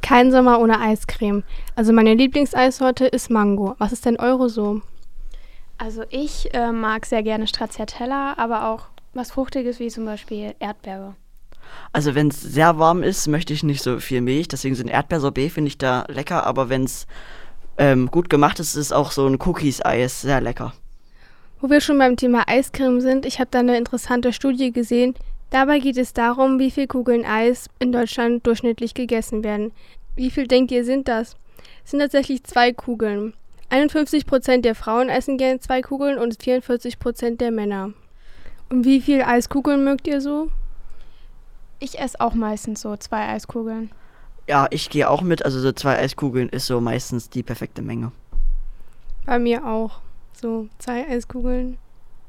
Kein Sommer ohne Eiscreme. Also meine Lieblingseissorte ist Mango. Was ist denn eure so? Also ich mag sehr gerne Stracciatella, aber auch was Fruchtiges wie zum Beispiel Erdbeere. Also wenn es sehr warm ist, möchte ich nicht so viel Milch, deswegen so ein Erdbeersorbet finde ich da lecker, aber wenn es gut gemacht ist, ist auch so ein Cookies-Eis sehr lecker. Wo wir schon beim Thema Eiscreme sind, ich habe da eine interessante Studie gesehen. Dabei geht es darum, wie viel Kugeln Eis in Deutschland durchschnittlich gegessen werden. Wie viel denkt ihr sind das? Es sind tatsächlich 2 Kugeln. 51% der Frauen essen gerne 2 Kugeln und 44% der Männer. Und wie viel Eiskugeln mögt ihr so? Ich esse auch meistens so 2 Eiskugeln. Ja, ich gehe auch mit, also so 2 Eiskugeln ist so meistens die perfekte Menge. Bei mir auch. So 2 Eiskugeln.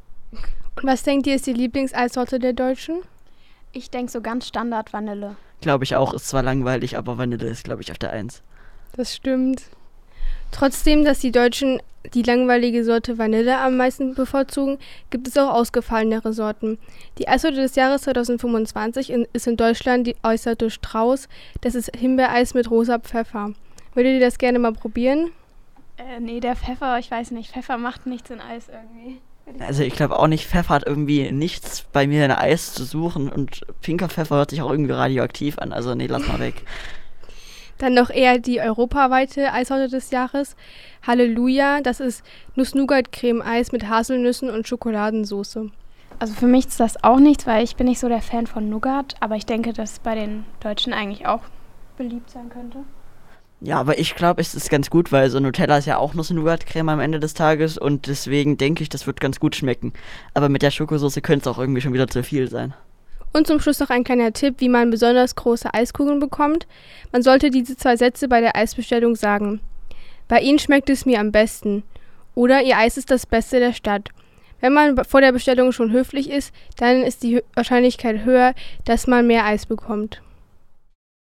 Und was denkt ihr ist die Lieblingseissorte der Deutschen? Ich denke so ganz Standard Vanille. Glaube ich auch, ist zwar langweilig, aber Vanille ist, glaube ich, auf der 1. Das stimmt. Trotzdem, dass die Deutschen die langweilige Sorte Vanille am meisten bevorzugen, gibt es auch ausgefallenere Sorten. Die Eissorte des Jahres 2025 ist in Deutschland die äußerte Strauß. Das ist Himbeereis mit rosa Pfeffer. Würdet ihr das gerne mal probieren? Nee, der Pfeffer, ich weiß nicht. Pfeffer macht nichts in Eis irgendwie. Also ich glaube auch nicht, Pfeffer hat irgendwie nichts bei mir in Eis zu suchen und pinker Pfeffer hört sich auch irgendwie radioaktiv an, also nee, lass mal weg. Dann noch eher die europaweite Eissorte des Jahres. Halleluja, das ist Nuss-Nougat-Creme-Eis mit Haselnüssen und Schokoladensauce. Also für mich ist das auch nichts, weil ich bin nicht so der Fan von Nougat, aber ich denke, dass es bei den Deutschen eigentlich auch beliebt sein könnte. Ja, aber ich glaube, es ist ganz gut, weil so Nutella ist ja auch Nuss-Nougat-Creme am Ende des Tages und deswegen denke ich, das wird ganz gut schmecken. Aber mit der Schokosauce könnte es auch irgendwie schon wieder zu viel sein. Und zum Schluss noch ein kleiner Tipp, wie man besonders große Eiskugeln bekommt. Man sollte diese 2 Sätze bei der Eisbestellung sagen. Bei Ihnen schmeckt es mir am besten. Oder Ihr Eis ist das Beste der Stadt. Wenn man vor der Bestellung schon höflich ist, dann ist die Wahrscheinlichkeit höher, dass man mehr Eis bekommt.